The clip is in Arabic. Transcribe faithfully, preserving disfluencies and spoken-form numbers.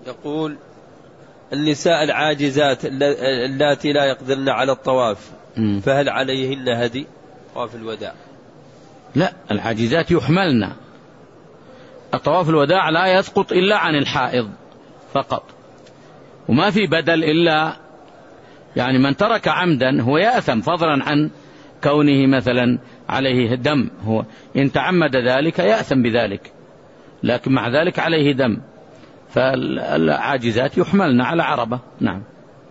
يقول النساء العاجزات اللاتي لا يقدرن على الطواف فهل عليهن هدي طواف الوداع؟ لا، العاجزات يحملن. الطواف الوداع لا يسقط إلا عن الحائض فقط، وما في بدل إلا يعني من ترك عمدا هو يأثم، فضلا عن كونه مثلا عليه دم، هو إن تعمد ذلك يأثم بذلك، لكن مع ذلك عليه دم. فالعاجزات يحملن على عربة. نعم.